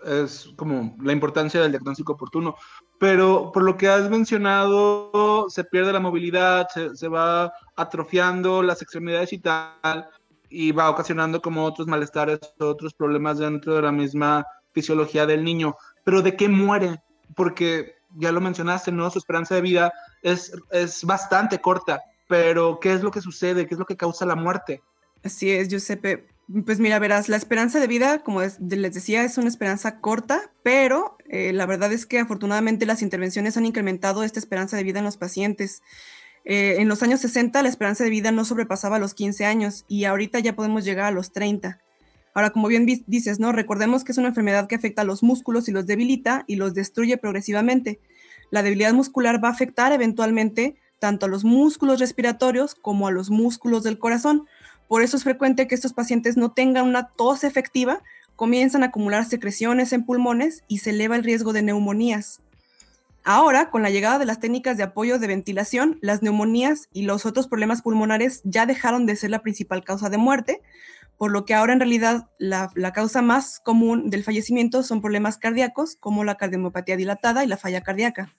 es como la importancia del diagnóstico oportuno, pero por lo que has mencionado, se pierde la movilidad, se, se va atrofiando las extremidades y tal, y va ocasionando como otros malestares, otros problemas dentro de la misma fisiología del niño. ¿Pero de qué muere? Porque ya lo mencionaste, ¿no? Su esperanza de vida es, es bastante corta, pero ¿qué es lo que sucede? ¿Qué es lo que causa la muerte? Así es, Giuseppe. Pues mira, verás, la esperanza de vida, como es, les decía, es una esperanza corta, pero eh, la verdad es que afortunadamente las intervenciones han incrementado esta esperanza de vida en los pacientes. Eh, en los años sesenta la esperanza de vida no sobrepasaba los quince años y ahorita ya podemos llegar a los treinta. Ahora, como bien dices, ¿no? Recordemos que es una enfermedad que afecta a los músculos y los debilita y los destruye progresivamente. La debilidad muscular va a afectar eventualmente tanto a los músculos respiratorios como a los músculos del corazón. Por eso es frecuente que estos pacientes no tengan una tos efectiva, comienzan a acumular secreciones en pulmones y se eleva el riesgo de neumonías. Ahora, con la llegada de las técnicas de apoyo de ventilación, las neumonías y los otros problemas pulmonares ya dejaron de ser la principal causa de muerte, por lo que ahora en realidad la, la causa más común del fallecimiento son problemas cardíacos como la cardiomiopatía dilatada y la falla cardíaca.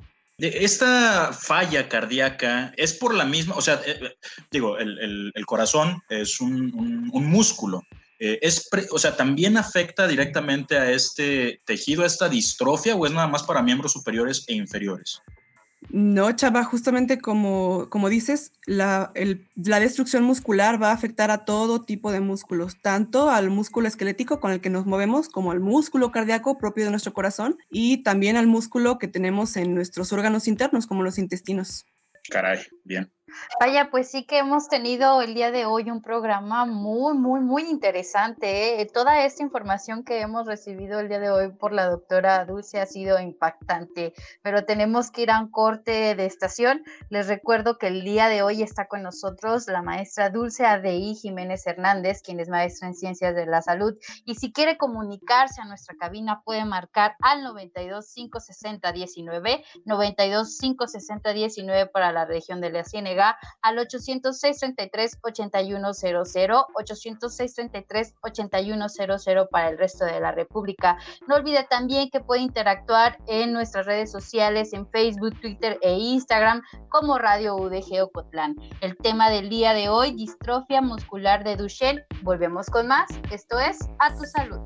Esta falla cardíaca es por la misma, o sea, eh, digo, el, el, el corazón es un, un, un músculo Eh, es pre, o sea, ¿también afecta directamente a este tejido, a esta distrofia, o es nada más para miembros superiores e inferiores? No, Chava, justamente como, como dices, la, el, la destrucción muscular va a afectar a todo tipo de músculos, tanto al músculo esquelético con el que nos movemos, como al músculo cardíaco propio de nuestro corazón, y también al músculo que tenemos en nuestros órganos internos, como los intestinos. Caray, bien. Vaya, pues sí que hemos tenido el día de hoy un programa muy, muy, muy interesante, ¿eh? Toda esta información que hemos recibido el día de hoy por la doctora Dulce ha sido impactante, pero tenemos que ir a un corte de estación. Les recuerdo que el día de hoy está con nosotros la maestra Dulce Adaí Jiménez Hernández, quien es maestra en Ciencias de la Salud, y si quiere comunicarse a nuestra cabina puede marcar al noventa y dos, cinco sesenta, diecinueve, noventa y dos, cinco sesenta, diecinueve para la región de la Ciénega, al ochocientos seis treinta y tres, ochenta y uno cero cero, ochocientos seis treinta y tres, ochenta y uno cero cero para el resto de la República. No olvide también que puede interactuar en nuestras redes sociales, en Facebook, Twitter e Instagram, como Radio U D G Ocotlán. El tema del día de hoy, distrofia muscular de Duchenne. Volvemos con más. Esto es A Tu Salud.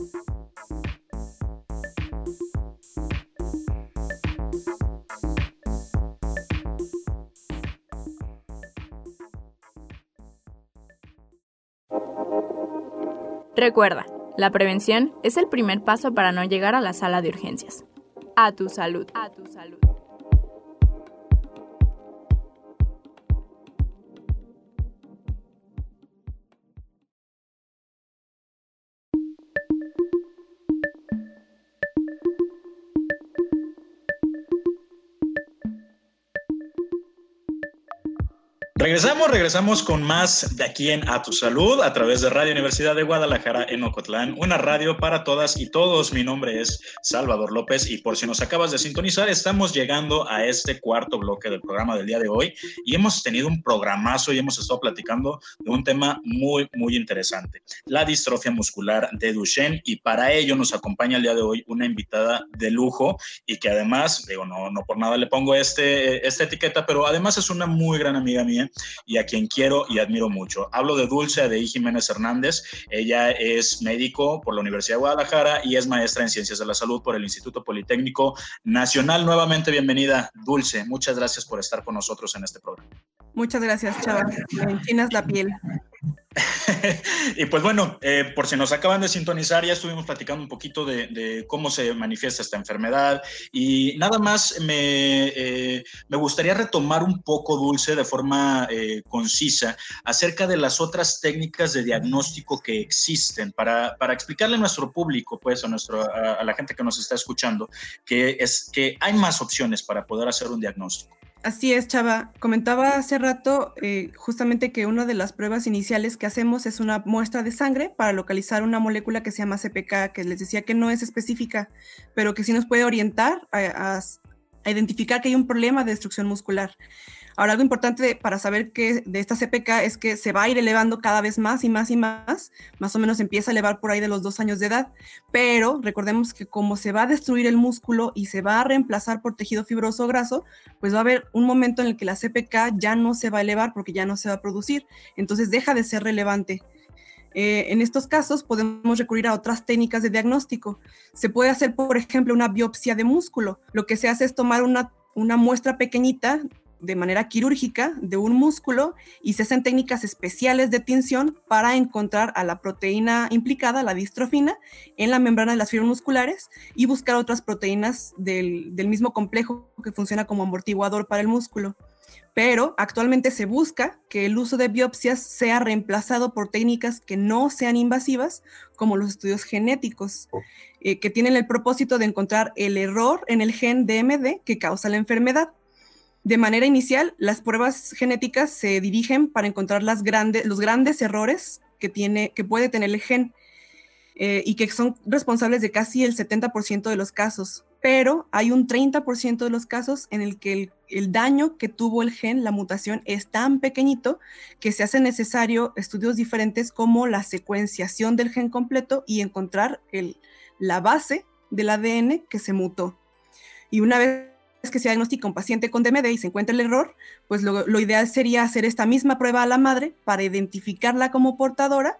Recuerda, la prevención es el primer paso para no llegar a la sala de urgencias. A tu salud. A tu salud. Regresamos, regresamos con más de aquí en A Tu Salud a través de Radio Universidad de Guadalajara en Ocotlán, una radio para todas y todos. Mi nombre es Salvador López y por si nos acabas de sintonizar, estamos llegando a este cuarto bloque del programa del día de hoy y hemos tenido un programazo y hemos estado platicando de un tema muy, muy interesante, la distrofia muscular de Duchenne, y para ello nos acompaña el día de hoy una invitada de lujo y que además, digo, no, no por nada le pongo este, esta etiqueta, pero además es una muy gran amiga mía y a quien quiero y admiro mucho. Hablo de Dulce Adaí Jiménez Hernández. Ella es médico por la Universidad de Guadalajara y es maestra en Ciencias de la Salud por el Instituto Politécnico Nacional. Nuevamente, bienvenida, Dulce. Muchas gracias por estar con nosotros en este programa. Muchas gracias, Chava. Me enchinas la piel. Y pues bueno, eh, por si nos acaban de sintonizar, ya estuvimos platicando un poquito de, de cómo se manifiesta esta enfermedad y nada más me, eh, me gustaría retomar un poco, Dulce, de forma eh, concisa acerca de las otras técnicas de diagnóstico que existen para, para explicarle a nuestro público, pues a, nuestro, a, a la gente que nos está escuchando, que, es, que hay más opciones para poder hacer un diagnóstico. Así es, Chava. Comentaba hace rato eh, justamente que una de las pruebas iniciales que hacemos es una muestra de sangre para localizar una molécula que se llama C P K, que les decía que no es específica, pero que sí nos puede orientar a, a, a identificar que hay un problema de destrucción muscular. Ahora, algo importante para saber que de esta C P K es que se va a ir elevando cada vez más y más y más, más o menos empieza a elevar por ahí de los dos años de edad, pero recordemos que como se va a destruir el músculo y se va a reemplazar por tejido fibroso o graso, pues va a haber un momento en el que la C P K ya no se va a elevar porque ya no se va a producir, entonces deja de ser relevante. Eh, en estos casos podemos recurrir a otras técnicas de diagnóstico. Se puede hacer, por ejemplo, una biopsia de músculo. Lo que se hace es tomar una, una muestra pequeñita de manera quirúrgica de un músculo y se hacen técnicas especiales de tinción para encontrar a la proteína implicada, la distrofina, en la membrana de las fibras musculares y buscar otras proteínas del, del mismo complejo que funciona como amortiguador para el músculo. Pero actualmente se busca que el uso de biopsias sea reemplazado por técnicas que no sean invasivas, como los estudios genéticos, eh, que tienen el propósito de encontrar el error en el gen D M D que causa la enfermedad. De manera inicial, las pruebas genéticas se dirigen para encontrar las grandes, los grandes errores que, tiene, que puede tener el gen eh, y que son responsables de casi el setenta por ciento de los casos, pero hay un treinta por ciento de los casos en el que el, el daño que tuvo el gen, la mutación, es tan pequeñito que se hace necesario estudios diferentes como la secuenciación del gen completo y encontrar el, la base del A D N que se mutó. Y una vez que se diagnostica un paciente con D M D y se encuentra el error, pues lo, lo ideal sería hacer esta misma prueba a la madre para identificarla como portadora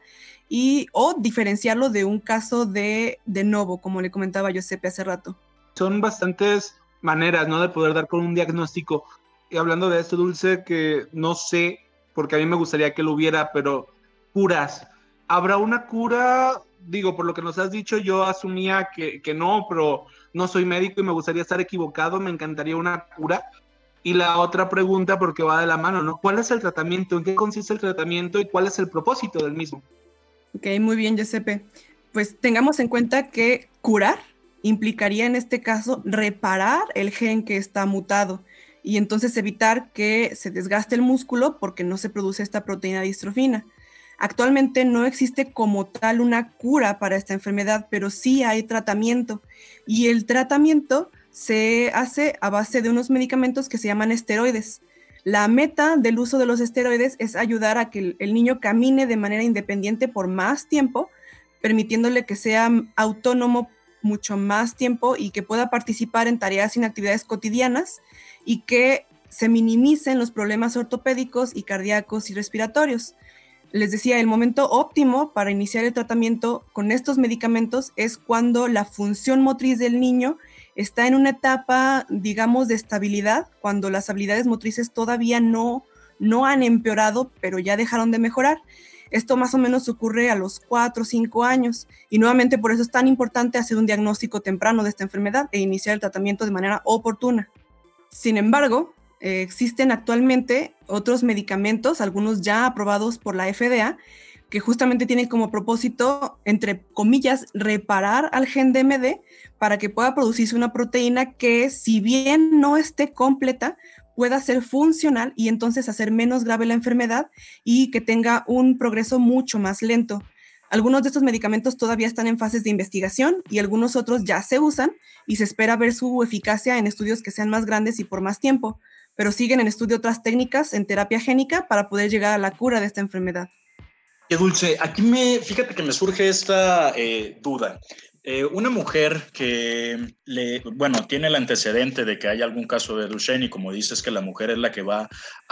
y o diferenciarlo de un caso de de novo, como le comentaba Giuseppe hace rato. Son bastantes maneras, ¿no?, de poder dar con un diagnóstico. Y hablando de esto, Dulce, que no sé, porque a mí me gustaría que lo hubiera, pero curas. ¿Habrá una cura? Digo, por lo que nos has dicho, yo asumía que, que no, pero no soy médico y me gustaría estar equivocado, me encantaría una cura. Y la otra pregunta, porque va de la mano, ¿no? ¿Cuál es el tratamiento? ¿En qué consiste el tratamiento y cuál es el propósito del mismo? Ok, muy bien, Giuseppe. Pues tengamos en cuenta que curar implicaría en este caso reparar el gen que está mutado y entonces evitar que se desgaste el músculo porque no se produce esta proteína distrofina. Actualmente no existe como tal una cura para esta enfermedad, pero sí hay tratamiento y el tratamiento se hace a base de unos medicamentos que se llaman esteroides. La meta del uso de los esteroides es ayudar a que el, el niño camine de manera independiente por más tiempo, permitiéndole que sea autónomo mucho más tiempo y que pueda participar en tareas y en actividades cotidianas y que se minimicen los problemas ortopédicos y cardíacos y respiratorios. Les decía, el momento óptimo para iniciar el tratamiento con estos medicamentos es cuando la función motriz del niño está en una etapa, digamos, de estabilidad, cuando las habilidades motrices todavía no, no han empeorado, pero ya dejaron de mejorar. Esto más o menos ocurre a los cuatro o cinco años y nuevamente por eso es tan importante hacer un diagnóstico temprano de esta enfermedad e iniciar el tratamiento de manera oportuna. Sin embargo, eh, existen actualmente otros medicamentos, algunos ya aprobados por la F D A, que justamente tienen como propósito, entre comillas, reparar al gen D M D para que pueda producirse una proteína que, si bien no esté completa, pueda ser funcional y entonces hacer menos grave la enfermedad y que tenga un progreso mucho más lento. Algunos de estos medicamentos todavía están en fases de investigación y algunos otros ya se usan y se espera ver su eficacia en estudios que sean más grandes y por más tiempo, pero siguen en estudio otras técnicas en terapia génica para poder llegar a la cura de esta enfermedad. Qué Dulce, aquí me, fíjate que me surge esta eh, duda. Eh, una mujer que, le, bueno, tiene el antecedente de que hay algún caso de Duchenne y como dices que la mujer es la que va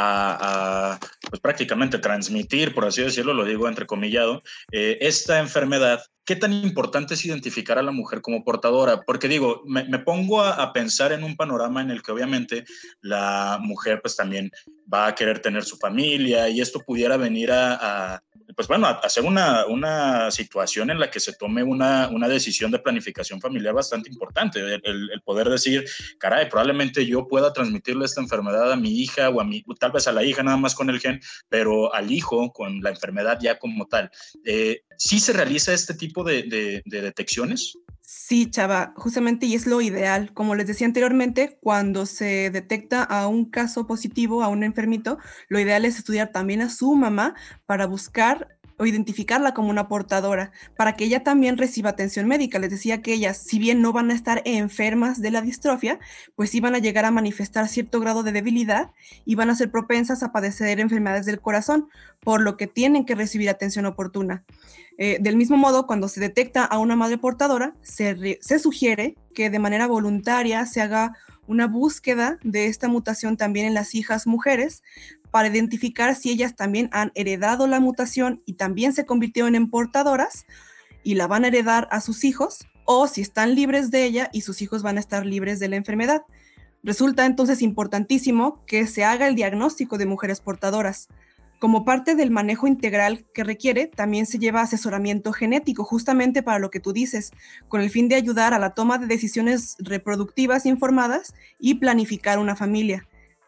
a, a pues prácticamente transmitir, por así decirlo, lo digo entrecomillado, eh, esta enfermedad, ¿qué tan importante es identificar a la mujer como portadora? Porque digo, me, me pongo a, a pensar en un panorama en el que obviamente la mujer pues también va a querer tener su familia y esto pudiera venir a, a pues bueno, a hacer una, una situación en la que se tome una, una decisión de planificación familiar bastante importante, el, el poder decir, caray, probablemente yo pueda transmitirle esta enfermedad a mi hija o a mi, tal vez a la hija nada más con el gen, pero al hijo con la enfermedad ya como tal. Eh, ¿Sí se realiza este tipo de, de, de detecciones? Sí, Chava, justamente y es lo ideal. Como les decía anteriormente, cuando se detecta a un caso positivo, a un enfermito, lo ideal es estudiar también a su mamá para buscar o identificarla como una portadora, para que ella también reciba atención médica. Les decía que ellas, si bien no van a estar enfermas de la distrofia, pues sí van a llegar a manifestar cierto grado de debilidad y van a ser propensas a padecer enfermedades del corazón, por lo que tienen que recibir atención oportuna. Eh, del mismo modo, cuando se detecta a una madre portadora, se, re, se sugiere que de manera voluntaria se haga una búsqueda de esta mutación también en las hijas mujeres para identificar si ellas también han heredado la mutación y también se convirtieron en portadoras y la van a heredar a sus hijos, o si están libres de ella y sus hijos van a estar libres de la enfermedad. Resulta entonces importantísimo que se haga el diagnóstico de mujeres portadoras. Como parte del manejo integral que requiere, también se lleva asesoramiento genético, justamente para lo que tú dices, con el fin de ayudar a la toma de decisiones reproductivas informadas y planificar una familia.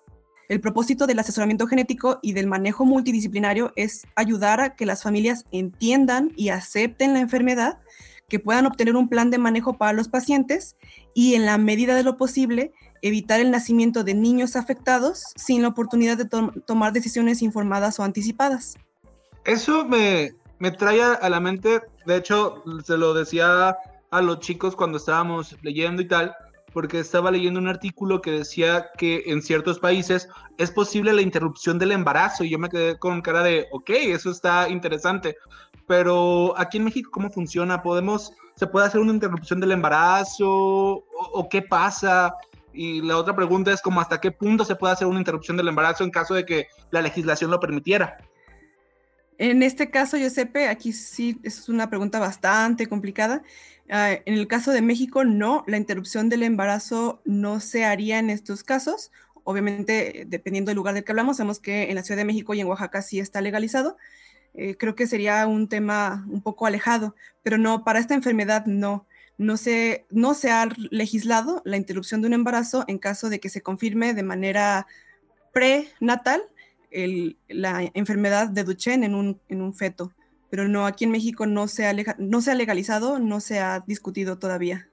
El propósito del asesoramiento genético y del manejo multidisciplinario es ayudar a que las familias entiendan y acepten la enfermedad, que puedan obtener un plan de manejo para los pacientes y, en la medida de lo posible, evitar el nacimiento de niños afectados sin la oportunidad de to- tomar decisiones informadas o anticipadas. Eso me, me trae a la mente, de hecho, se lo decía a los chicos cuando estábamos leyendo y tal, porque estaba leyendo un artículo que decía que en ciertos países es posible la interrupción del embarazo y yo me quedé con cara de, ok, eso está interesante, pero aquí en México, ¿cómo funciona? ¿Podemos, se puede hacer una interrupción del embarazo? ¿O, o qué pasa? Y la otra pregunta es como hasta qué punto se puede hacer una interrupción del embarazo en caso de que la legislación lo permitiera. En este caso, Giuseppe, aquí sí es una pregunta bastante complicada. Uh, en el caso de México, no, la interrupción del embarazo no se haría en estos casos. Obviamente, dependiendo del lugar del que hablamos, sabemos que en la Ciudad de México y en Oaxaca sí está legalizado. Eh, creo que sería un tema un poco alejado, pero no, para esta enfermedad no. No se, no se ha legislado la interrupción de un embarazo en caso de que se confirme de manera prenatal el, la enfermedad de Duchenne en un, en un feto. Pero no, aquí en México no se, ha, no se ha legalizado, no se ha discutido todavía.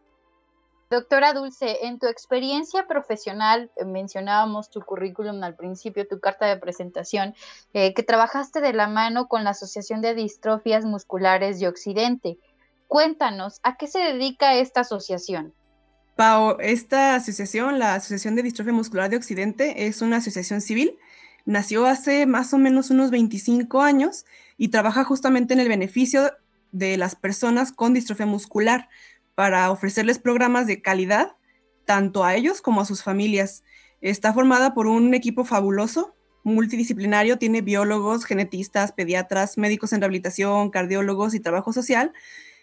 Doctora Dulce, en tu experiencia profesional, mencionábamos tu currículum al principio, tu carta de presentación, eh, que trabajaste de la mano con la Asociación de Distrofias Musculares de Occidente. Cuéntanos, ¿a qué se dedica esta asociación? Pau, esta asociación, la Asociación de Distrofia Muscular de Occidente, es una asociación civil. Nació hace más o menos unos veinticinco años y trabaja justamente en el beneficio de las personas con distrofia muscular para ofrecerles programas de calidad tanto a ellos como a sus familias. Está formada por un equipo fabuloso, multidisciplinario, tiene biólogos, genetistas, pediatras, médicos en rehabilitación, cardiólogos y trabajo social.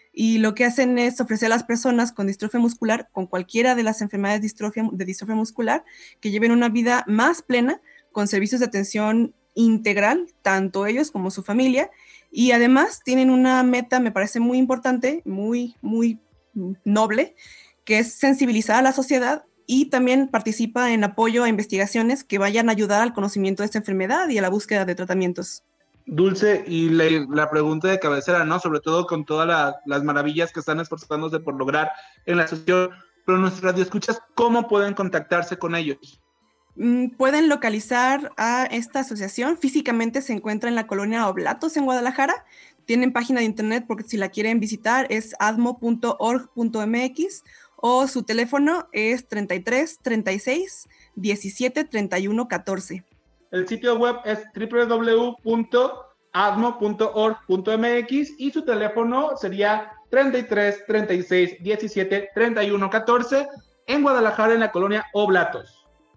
Y lo que hacen es ofrecer a las personas con distrofia muscular, con cualquiera de las enfermedades de distrofia, de distrofia muscular, que lleven una vida más plena, con servicios de atención integral, tanto ellos como su familia. Y además tienen una meta, me parece muy importante, muy, muy noble, que es sensibilizar a la sociedad y también participa en apoyo a investigaciones que vayan a ayudar al conocimiento de esta enfermedad y a la búsqueda de tratamientos. Dulce, y la, la pregunta de cabecera, ¿no? Sobre todo con todas la, las maravillas que están esforzándose por lograr en la asociación, pero nuestros radioescuchas, ¿cómo pueden contactarse con ellos? Mm, pueden localizar a esta asociación. Físicamente se encuentra en la colonia Oblatos, en Guadalajara. Tienen página de internet porque si la quieren visitar es admo punto org punto m x o su teléfono es treinta y tres, treinta y seis, diecisiete, treinta y uno, catorce. El sitio web es doble u doble u doble u punto admo punto org punto m x y su teléfono sería treinta y tres, treinta y seis, diecisiete, treinta y uno, catorce en Guadalajara, en la colonia Oblatos.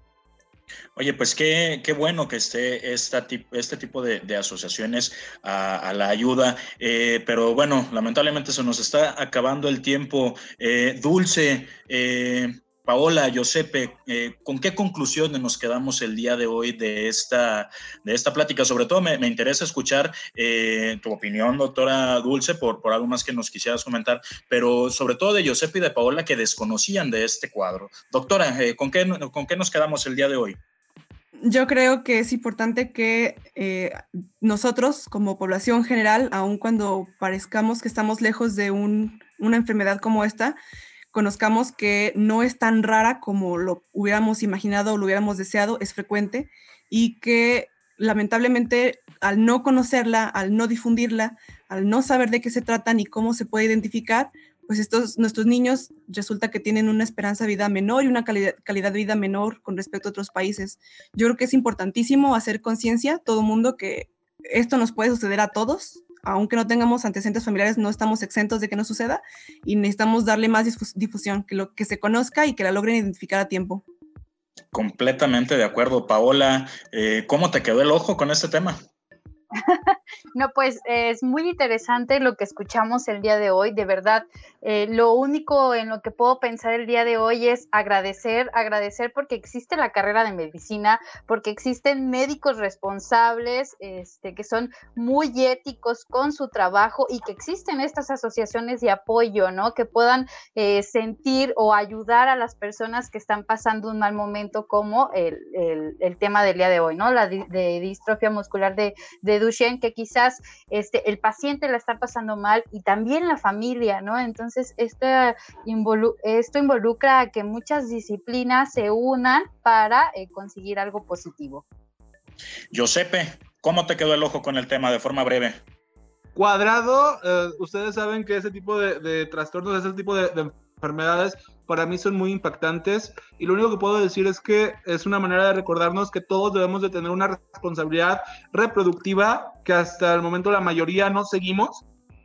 Oye, pues qué, qué bueno que esté esta, este tipo de, de asociaciones a, a la ayuda, eh, pero bueno, lamentablemente se nos está acabando el tiempo. Eh, Dulce, eh, Paola, Giuseppe, eh, ¿con qué conclusiones nos quedamos el día de hoy de esta, de esta plática? Sobre todo me, me interesa escuchar eh, tu opinión, doctora Dulce, por, por algo más que nos quisieras comentar, pero sobre todo de Giuseppe y de Paola, que desconocían de este cuadro. Doctora, eh, ¿con qué, ¿con qué nos quedamos el día de hoy? Yo creo que es importante que eh, nosotros, como población general, aun cuando parezcamos que estamos lejos de un, una enfermedad como esta, conozcamos que no es tan rara como lo hubiéramos imaginado o lo hubiéramos deseado, es frecuente, y que lamentablemente al no conocerla, al no difundirla, al no saber de qué se trata ni cómo se puede identificar, pues estos, nuestros niños resulta que tienen una esperanza de vida menor y una calidad, calidad de vida menor con respecto a otros países. Yo creo que es importantísimo hacer conciencia, todo mundo, que esto nos puede suceder a todos. Aunque no tengamos antecedentes familiares, no estamos exentos de que nos suceda y necesitamos darle más difusión, que, lo, que se conozca y que la logren identificar a tiempo. Completamente de acuerdo. Paola, eh, ¿cómo te quedó el ojo con este tema? No, pues eh, es muy interesante lo que escuchamos el día de hoy, de verdad. Eh, lo único en lo que puedo pensar el día de hoy es agradecer, agradecer porque existe la carrera de medicina, porque existen médicos responsables, este, que son muy éticos con su trabajo y que existen estas asociaciones de apoyo, ¿no? Que puedan eh, sentir o ayudar a las personas que están pasando un mal momento como el, el, el tema del día de hoy, ¿no? La di- de distrofia muscular de, de Duchenne, que quizás este, el paciente la está pasando mal y también la familia, ¿no? Entonces, esto, involu- esto involucra a que muchas disciplinas se unan para eh, conseguir algo positivo. Giuseppe, ¿cómo te quedó el ojo con el tema de forma breve? Cuadrado, eh, ustedes saben que ese tipo de, de trastornos, ese tipo de, de enfermedades, para mí son muy impactantes y lo único que puedo decir es que es una manera de recordarnos que todos debemos de tener una responsabilidad reproductiva que hasta el momento la mayoría no seguimos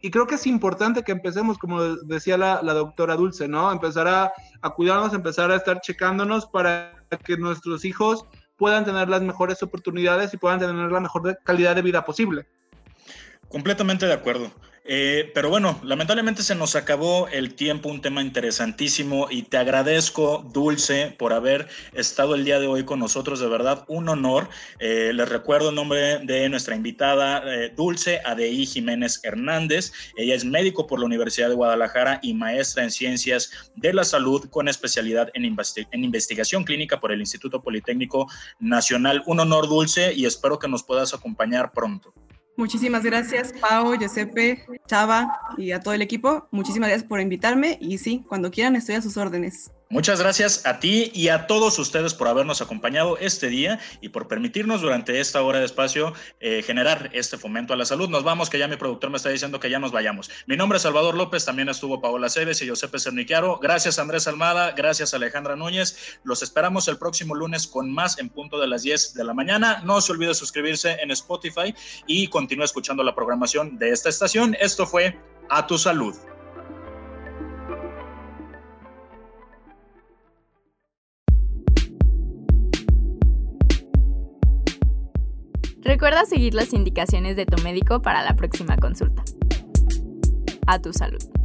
y creo que es importante que empecemos, como decía la, la doctora Dulce, ¿no? Empezar a, a cuidarnos, empezar a estar checándonos para que nuestros hijos puedan tener las mejores oportunidades y puedan tener la mejor calidad de vida posible. Completamente de acuerdo. Eh, pero bueno, lamentablemente se nos acabó el tiempo, un tema interesantísimo, y te agradezco, Dulce, por haber estado el día de hoy con nosotros, de verdad, un honor. Eh, les recuerdo el nombre de nuestra invitada, eh, Dulce Adeí Jiménez Hernández. Ella es médico por la Universidad de Guadalajara y maestra en Ciencias de la Salud con especialidad en, investi- en investigación clínica por el Instituto Politécnico Nacional. Un honor, Dulce, y espero que nos puedas acompañar pronto. Muchísimas gracias, Pau, Giuseppe, Chava y a todo el equipo. Muchísimas gracias por invitarme y sí, cuando quieran estoy a sus órdenes. Muchas gracias a ti y a todos ustedes por habernos acompañado este día y por permitirnos durante esta hora de espacio eh, generar este fomento a la salud. Nos vamos, que ya mi productor me está diciendo que ya nos vayamos. Mi nombre es Salvador López, también estuvo Paola Cebes y Giuseppe Cernichiaro. Gracias Andrés Almada, gracias Alejandra Núñez. Los esperamos el próximo lunes con más en punto de las diez de la mañana. No se olvide suscribirse en Spotify y continúe escuchando la programación de esta estación. Esto fue A Tu Salud. Recuerda seguir las indicaciones de tu médico para la próxima consulta. A tu salud.